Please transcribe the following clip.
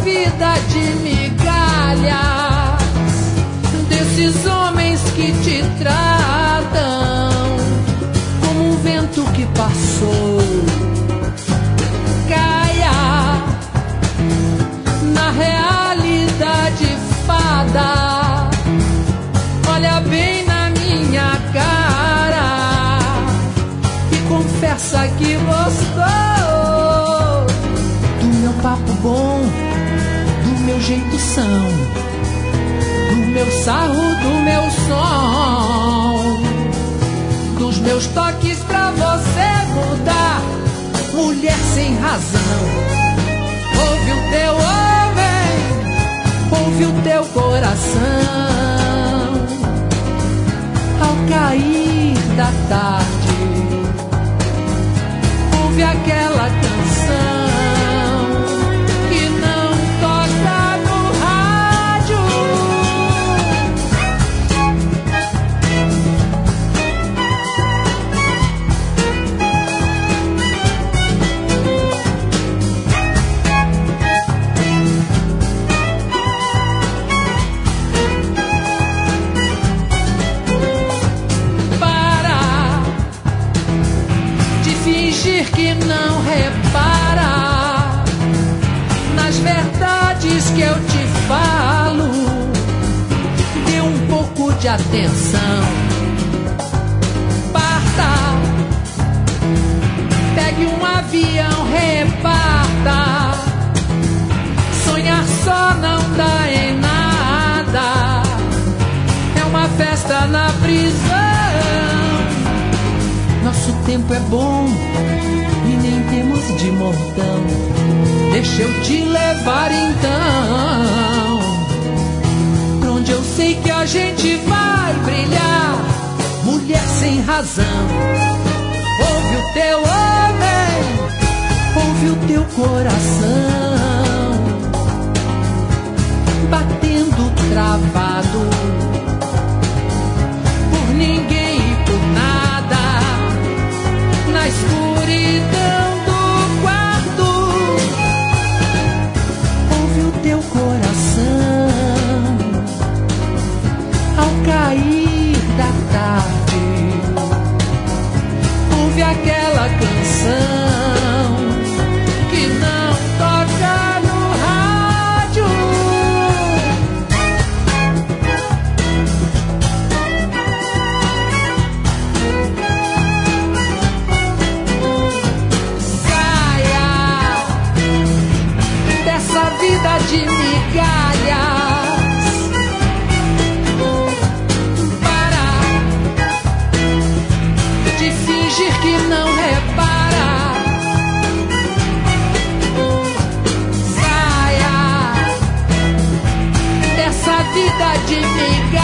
vida de migalha, desses homens que te tratam como um vento que passou. Caia na realidade, fada, olha bem na minha cara e confessa que gostou do meu papo bom, do meu jeito são, do meu sarro, do meu som, dos meus toques pra você mudar. Mulher sem razão, ouve o teu homem, ouve o teu coração. Ao cair da tarde, ouve aquela canção que não toca no rádio. Fingir que não repara nas verdades que eu te falo. Dê um pouco de atenção. Parta, pegue um avião, reparta. Sonhar só não dá em nada. É uma festa na prisão. Nosso tempo é bom e nem temos de montão. Deixa eu te levar então pra onde eu sei que a gente vai brilhar. Mulher sem razão, ouve o teu homem, ouve o teu coração batendo travado por ninguém e por nada. Na escuridão do quarto, ouve o teu coração. Ao cair da tarde, ouve aquela canção que não toca no rádio. Vida de migalhas, para de fingir que não repara. Saia dessa vida de migalhas.